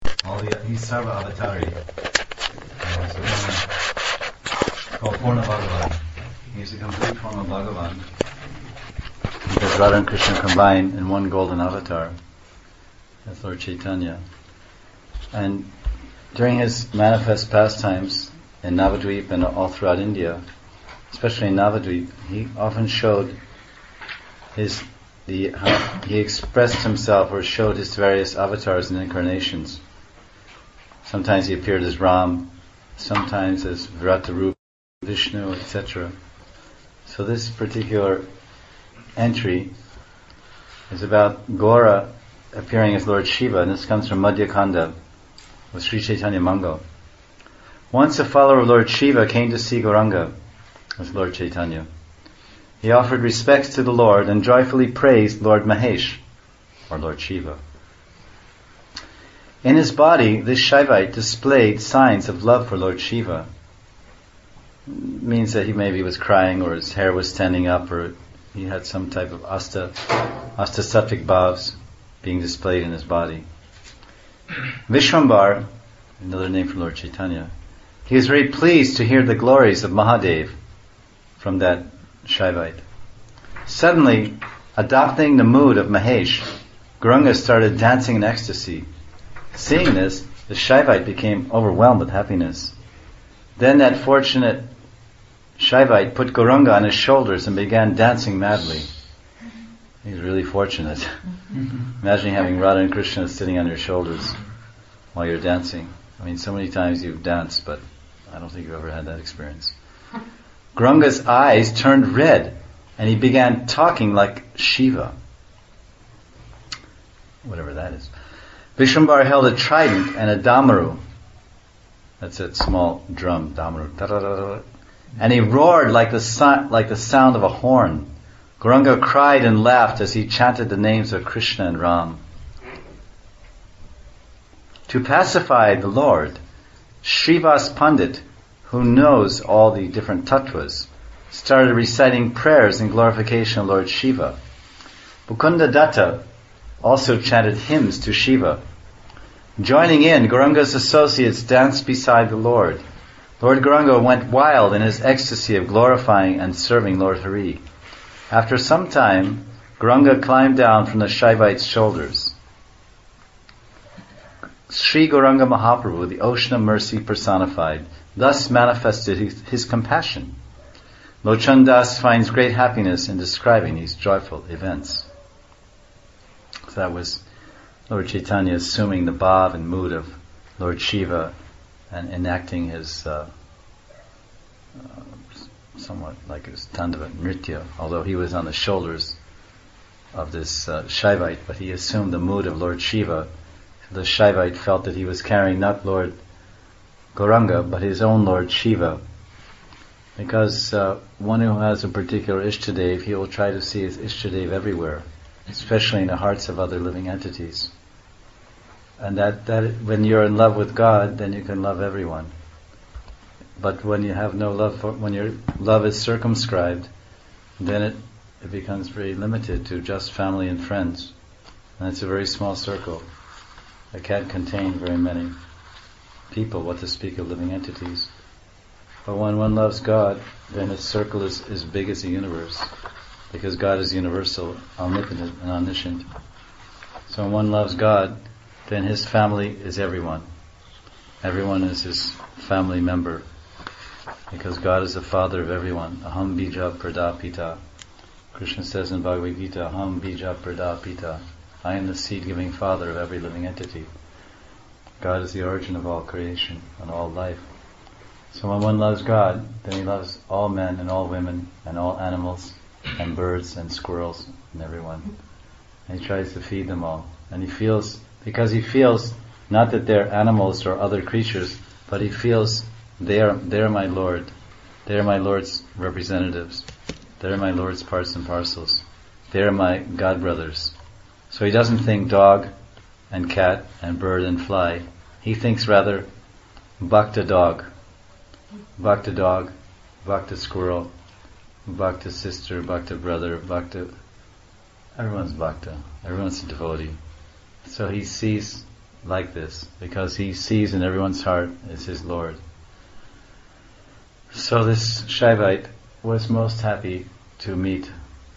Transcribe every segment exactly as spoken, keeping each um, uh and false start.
All the he's Sarva Avatari. Uh, so one called Purna Bhagavan. He's a complete form of Bhagavan. Because Radha and Krishna combine in one golden avatar. That's Lord Chaitanya. And during his manifest pastimes in Navadvip and all throughout India, especially in Navadvip, he often showed his the how he expressed himself or showed his various avatars and incarnations. Sometimes he appeared as Ram, sometimes as Viratarupa, Vishnu, et cetera. So this particular entry is about Gaura appearing as Lord Shiva, and this comes from Madhya Kanda with Sri Chaitanya Mangal. Once a follower of Lord Shiva came to see Gauranga with Lord Chaitanya. He offered respects to the Lord and joyfully praised Lord Mahesh, or Lord Shiva. In his body, this Shaivite displayed signs of love for Lord Shiva. It means that he maybe was crying, or his hair was standing up, or he had some type of asta, asta sattvic bhavs being displayed in his body. Vishwambar, another name for Lord Chaitanya, he was very pleased to hear the glories of Mahadev from that Shaivite. Suddenly, adopting the mood of Mahesh, Gauranga started dancing in ecstasy. Seeing this, the Shaivite became overwhelmed with happiness. Then that fortunate Shaivite put Gauranga on his shoulders and began dancing madly. He was really fortunate. Imagine having Radha and Krishna sitting on your shoulders while you're dancing. I mean, so many times you've danced, but I don't think you've ever had that experience. Gauranga's eyes turned red, and he began talking like Shiva. Whatever that is. Vishwambar held a trident and a damaru. That's that small drum, damaru. Da-da-da-da. And he roared like the, so- like the sound of a horn. Gauranga cried and laughed as he chanted the names of Krishna and Ram. To pacify the Lord, Srivas Pandit, who knows all the different tattvas, started reciting prayers in glorification of Lord Shiva. Mukunda Datta also chanted hymns to Shiva. Joining in, Gauranga's associates danced beside the Lord. Lord Gauranga went wild in his ecstasy of glorifying and serving Lord Hari. After some time, Gauranga climbed down from the Shaivite's shoulders. Sri Gauranga Mahaprabhu, the ocean of mercy personified, thus manifested his, his compassion. Lochan Das finds great happiness in describing these joyful events. So that was Lord Chaitanya assuming the bhav and mood of Lord Shiva and enacting his uh, uh, somewhat like his Tandava Nritya, although he was on the shoulders of this uh, Shaivite, but he assumed the mood of Lord Shiva. The Shaivite felt that he was carrying not Lord Gauranga, but his own Lord Shiva. Because uh, one who has a particular Ishtadev, he will try to see his Ishtadev everywhere, especially in the hearts of other living entities. And that, that when you're in love with God, then you can love everyone. But when you have no love for, when your love is circumscribed, then it, it becomes very limited to just family and friends. And it's a very small circle. It can't contain very many people, what to speak of living entities. But when one loves God, then its circle is as big as the universe, because God is universal, omnipotent, and omniscient. So when one loves God, then his family is everyone. Everyone is his family member, because God is the father of everyone. Aham bija pradapita. Krishna says in Bhagavad Gita, Aham bija pradapita. I am the seed-giving father of every living entity. God is the origin of all creation and all life. So when one loves God, then he loves all men and all women and all animals and birds and squirrels and everyone. And he tries to feed them all. And he feels, because he feels not that they're animals or other creatures, but he feels they're, they're my Lord. They're my Lord's representatives. They're my Lord's parts and parcels. They're my God brothers. So he doesn't think dog and cat and bird and fly. He thinks rather bhakta dog, bhakta dog, bhakta squirrel, bhakta sister, bhakta brother, bhakta... Everyone's bhakta. Everyone's a devotee. So he sees like this, because he sees in everyone's heart is his Lord. So this Shaivite was most happy to meet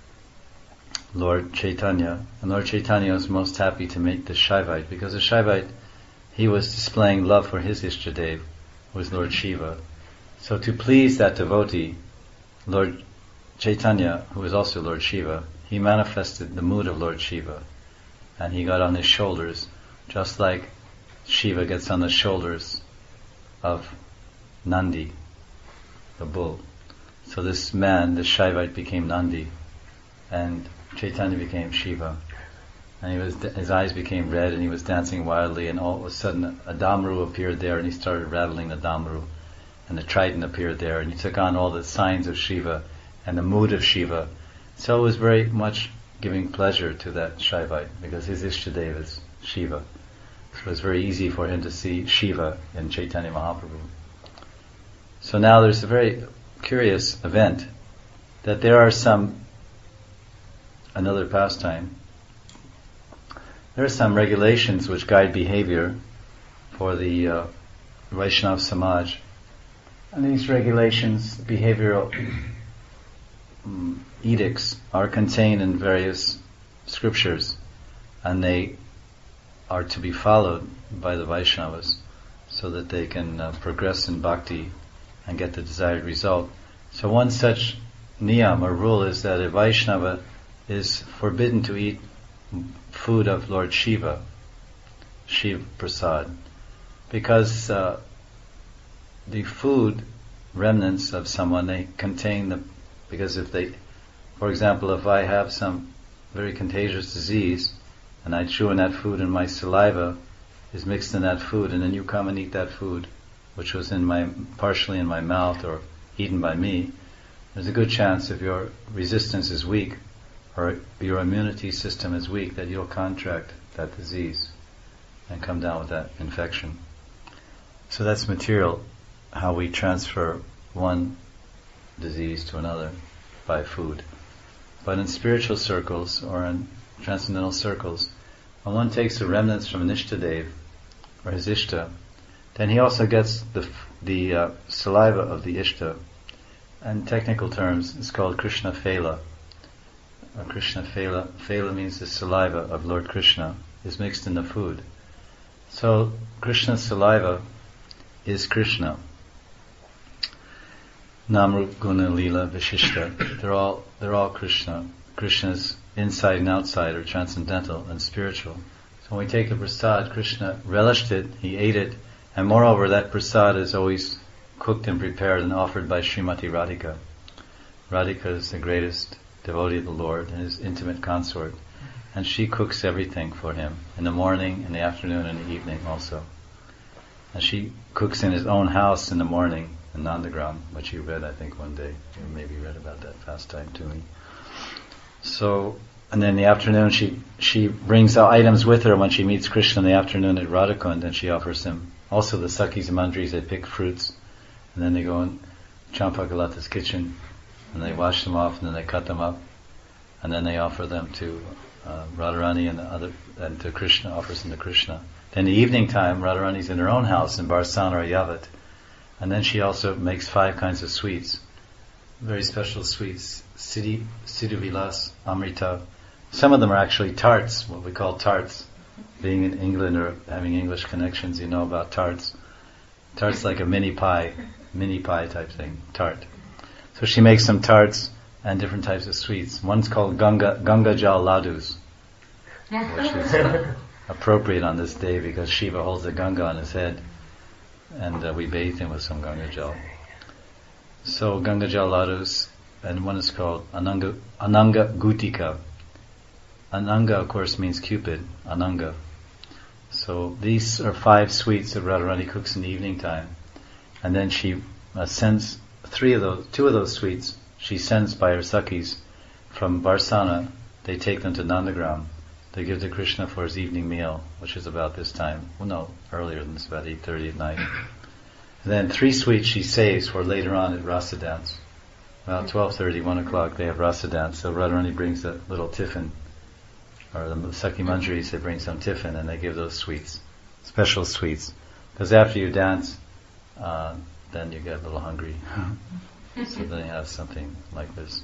Lord Chaitanya, and Lord Chaitanya was most happy to meet the Shaivite, because the Shaivite, he was displaying love for his Ishtadev, who was Lord Shiva. So to please that devotee, Lord Chaitanya, who was also Lord Shiva, he manifested the mood of Lord Shiva, and he got on his shoulders, just like Shiva gets on the shoulders of Nandi, the bull. So this man, this Shaivite, became Nandi, and Chaitanya became Shiva. And he was, his eyes became red, and he was dancing wildly, and all of a sudden a Damru appeared there, and he started rattling the Damru, and the Triton appeared there, and he took on all the signs of Shiva and the mood of Shiva. So it was very much giving pleasure to that Shaivite, because his Ishtadev is Shiva. So it was very easy for him to see Shiva in Chaitanya Mahaprabhu. So now there's a very curious event, that there are some, another pastime, there are some regulations which guide behavior for the uh, Vaishnava Samaj. And these regulations, behavioral um, edicts, are contained in various scriptures, and they are to be followed by the Vaishnavas so that they can uh, progress in bhakti and get the desired result. So one such niyam or rule is that a Vaishnava is forbidden to eat food of Lord Shiva, Shiva Prasad, because uh, the food remnants of someone, they contain the, because if they, for example, if I have some very contagious disease and I chew on that food and my saliva is mixed in that food, and then you come and eat that food which was in my, partially in my mouth or eaten by me, there's a good chance if your resistance is weak or your immunity system is weak that you'll contract that disease and come down with that infection. So that's material, how we transfer one disease to another by food. But in spiritual circles or in transcendental circles, when one takes the remnants from an Ishtadev or his Ishta, then he also gets the the uh, saliva of the Ishta. In technical terms, it's called Krishna Phela. Or Krishna Phela. Phela means the saliva of Lord Krishna is mixed in the food. So Krishna's saliva is Krishna. Namrup Guna Lila Vishishta. They're all they're all Krishna. Krishna's inside and outside are transcendental and spiritual. So when we take the prasad, Krishna relished it, he ate it, and moreover that prasad is always cooked and prepared and offered by Srimati Radhika. Radhika is the greatest devotee of the Lord and his intimate consort, and she cooks everything for him in the morning, in the afternoon, and the evening also. And she cooks in his own house in the morning in Nandagram, which you read I think one day. You maybe read about that pastime to me. So, and then in the afternoon she she brings the items with her when she meets Krishna in the afternoon at Radhakund, and she offers him. Also the Sakhis and Mandris, they pick fruits, and then they go in Champakalata's kitchen, and they wash them off, and then they cut them up, and then they offer them to uh, Radharani and the other, and to Krishna, offers them to Krishna. Then in the evening time, Radharani's in her own house in Barsana or Yavat, and then she also makes five kinds of sweets, very special sweets, Siddhi, Siddhi Vilas, Amrita. Some of them are actually tarts, what we call tarts. Being in England or having English connections, you know about tarts. Tarts like a mini pie, mini pie type thing, tart. So she makes some tarts and different types of sweets. One's called Ganga, Ganga Jal Ladus, which is uh, appropriate on this day because Shiva holds the Ganga on his head, and uh, we bathe him with some Ganga Jal. So Ganga Jal Ladus, and one is called Ananga, Ananga Gutika. Ananga, of course, means Cupid, Ananga. So these are five sweets that Radharani cooks in the evening time, and then she uh, sends three of those, two of those sweets. She sends by her Sakhis from Barsana. They take them to Nandagram. They give to Krishna for his evening meal, which is about this time. Well, no, earlier than this, about eight thirty at night. And then three sweets she saves for later on at Rasa dance. About twelve thirty, one o'clock, they have Rasa dance. So Radharani brings a little tiffin, or the Sakhi Manjaris, they bring some tiffin and they give those sweets special sweets. Because after you dance, uh, then you get a little hungry. So then you have something like this.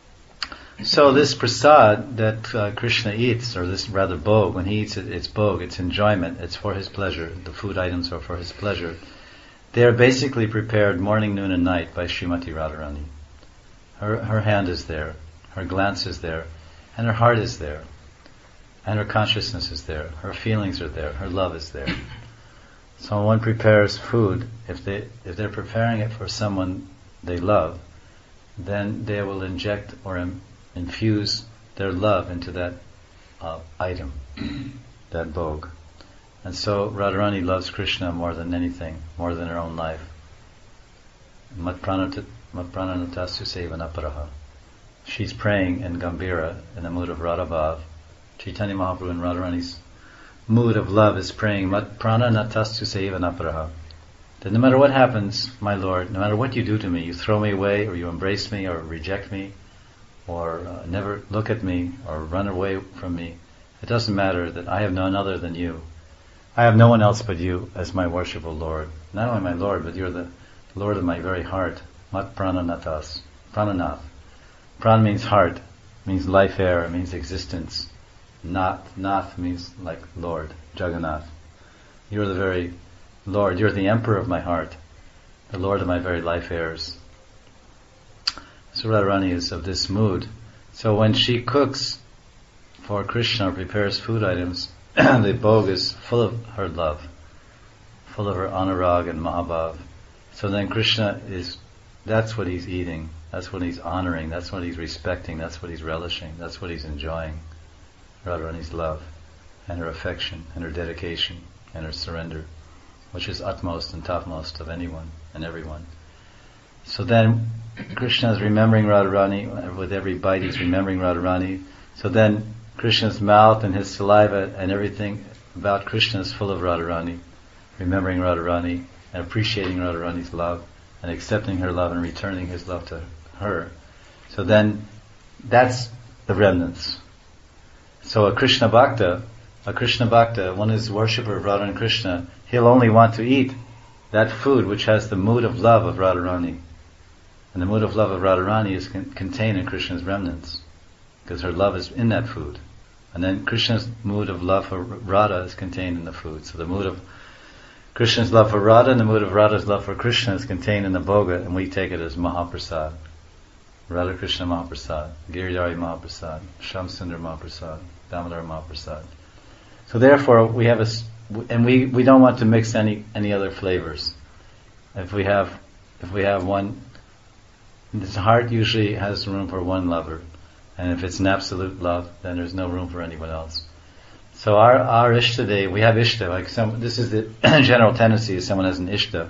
So this prasad that uh, Krishna eats, or this rather bhog, when he eats it, it's bhog, it's enjoyment, it's for his pleasure. The food items are for his pleasure. They are basically prepared morning, noon, and night by Srimati Radharani. Her her hand is there, her glance is there, and her heart is there, and her consciousness is there, her feelings are there, her love is there. So when one prepares food, if they if they're preparing it for someone they love, then they will inject or im- infuse their love into that uh, item, that bhog. And so Radharani loves Krishna more than anything, more than her own life. Mat prananatasya sevanaparaha. She's praying in Gambhira, in the mood of Radhabhav. Chaitanya Mahaprabhu in Radharani's mood of love is praying Mat prananatasya sevanaparaha. That no matter what happens, my Lord, no matter what you do to me, you throw me away, or you embrace me, or reject me, or uh, never look at me, or run away from me, it doesn't matter, that I have none other than you. I have no one else but you as my worshipful Lord. Not only my Lord, but you're the Lord of my very heart. Mat prananatas. Prananath. Pran means heart, means life air, it means existence. Nath. Nath means like Lord, Jagannath. You're the very Lord, you're the emperor of my heart, the Lord of my very life airs. So Radharani is of this mood. So when she cooks for Krishna or prepares food items, the bhog is full of her love, full of her anurag and mahabhav. So then Krishna is, that's what he's eating, that's what he's honoring, that's what he's respecting, that's what he's relishing, that's what he's enjoying. Radharani's love and her affection and her dedication and her surrender, which is utmost and topmost of anyone and everyone. So then Krishna is remembering Radharani, with every bite he's remembering Radharani. So then Krishna's mouth and his saliva and everything about Krishna is full of Radharani, remembering Radharani and appreciating Radharani's love and accepting her love and returning his love to her. So then that's the remnants. So a Krishna Bhakta, a Krishna Bhakta, one is worshipper of Radha and Krishna, he'll only want to eat that food which has the mood of love of Radharani. And the mood of love of Radharani is con- contained in Krishna's remnants, because her love is in that food. And then Krishna's mood of love for Radha is contained in the food. So the mood of Krishna's love for Radha and the mood of Radha's love for Krishna is contained in the bhoga, and we take it as Mahaprasad. Radha Krishna Mahaprasad, Giridhari Mahaprasad, Shamsundar Mahaprasad, Damodar Mahaprasad. So therefore we have a, and we, we don't want to mix any, any other flavors. If we have, if we have one, this heart usually has room for one lover. And if it's an absolute love, then there's no room for anyone else. So our, our Ishta, we have Ishta, like some, this is the general tendency, is someone has an Ishta.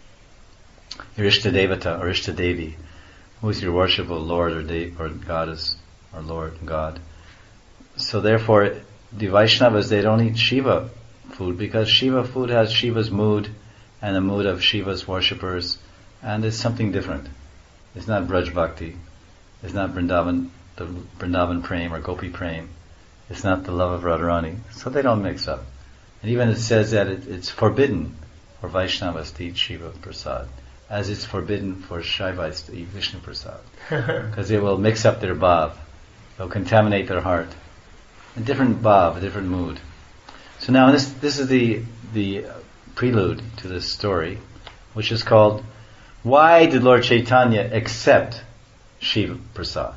Your Ishta Devata or Ishta Devi, who is your worshipful Lord or, de- or Goddess or Lord God. So therefore, the Vaishnavas, they don't eat Shiva food, because Shiva food has Shiva's mood and the mood of Shiva's worshippers, and it's something different. It's not Braj Bhakti. It's not Vrindavan, the Vrindavan Prem or Gopi Prem. It's not the love of Radharani. So they don't mix up. And even it says that it, it's forbidden for Vaishnavas to eat Shiva Prasad, as it's forbidden for Shaivas to eat Vishnu Prasad. Because it will mix up their bhav. They'll contaminate their heart. A different bhav, a different mood. So now this this is the the prelude to this story, which is called, Why did Lord Chaitanya accept Shiva Prasad?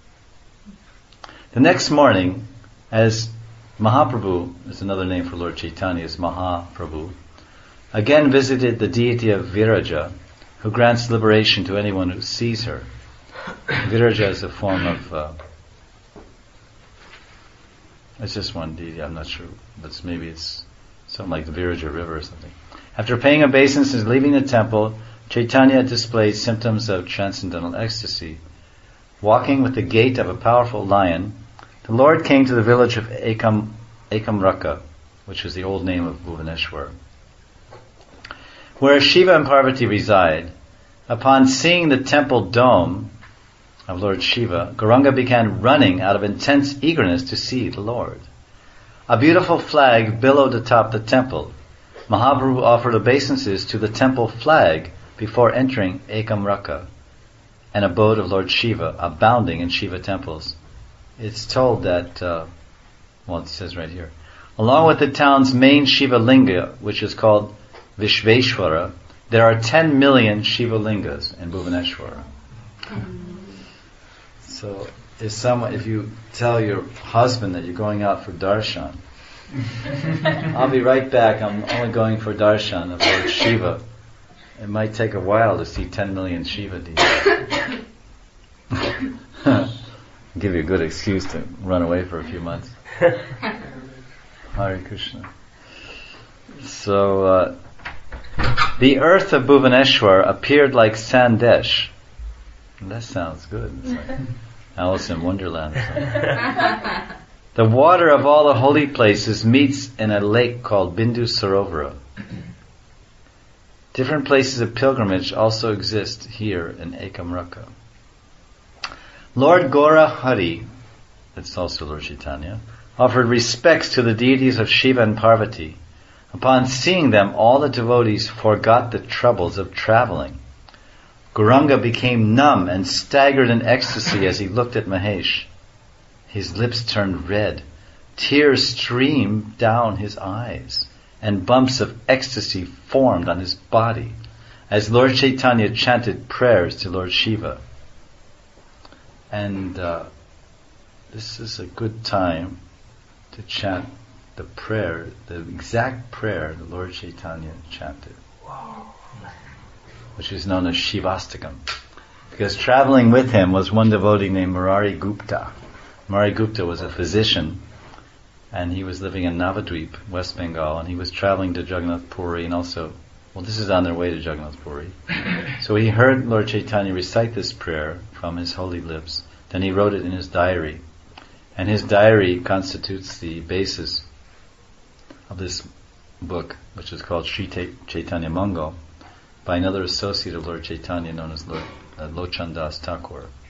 The next morning, as Mahaprabhu, is another name for Lord Chaitanya, is Mahaprabhu, again visited the deity of Viraja, who grants liberation to anyone who sees her. Viraja is a form of, uh, it's just one deity, I'm not sure, but maybe it's something like the Viraja River or something. After paying obeisance and leaving the temple, Chaitanya displayed symptoms of transcendental ecstasy. Walking with the gait of a powerful lion, the Lord came to the village of Ekam, Ekamraka, which was the old name of Bhuvaneshwar, where Shiva and Parvati reside. Upon seeing the temple dome of Lord Shiva, Gauranga began running out of intense eagerness to see the Lord. A beautiful flag billowed atop the temple, Mahaprabhu offered obeisances to the temple flag before entering Ekamraka, an abode of Lord Shiva, abounding in Shiva temples. It's told that, uh, well, it says right here, along with the town's main Shiva linga, which is called Vishveshwara, there are ten million Shiva lingas in Bhuvaneshwara. So, if someone, if you tell your husband that you're going out for darshan, I'll be right back, I'm only going for darshan of Lord Shiva. It might take a while to see ten million Shiva devotees. Give you a good excuse to run away for a few months. Hare Krishna. So, uh, the earth of Bhuvaneshwar appeared like Sandesh. That sounds good. It's like Alice in Wonderland. The water of all the holy places meets in a lake called Bindu Sarovara. Different places of pilgrimage also exist here in Ekamraka. Lord Gora Hari, that's also Lord Chaitanya, offered respects to the deities of Shiva and Parvati. Upon seeing them, all the devotees forgot the troubles of traveling. Gauranga became numb and staggered in ecstasy as he looked at Mahesh. His lips turned red, tears streamed down his eyes, and bumps of ecstasy formed on his body as Lord Chaitanya chanted prayers to Lord Shiva. And uh, this is a good time to chant the prayer, the exact prayer that Lord Chaitanya chanted, which is known as Shivastakam. Because traveling with him was one devotee named Murari Gupta. Murari Gupta was a physician, and he was living in Navadvip, West Bengal, and he was traveling to Jagannath Puri, and also, well, this is on their way to Jagannath Puri. So he heard Lord Chaitanya recite this prayer from his holy lips. Then he wrote it in his diary. And his diary constitutes the basis of this book, which is called Sri Chaitanya Mangal, by another associate of Lord Chaitanya known as Lord uh, Lochan Das Thakur.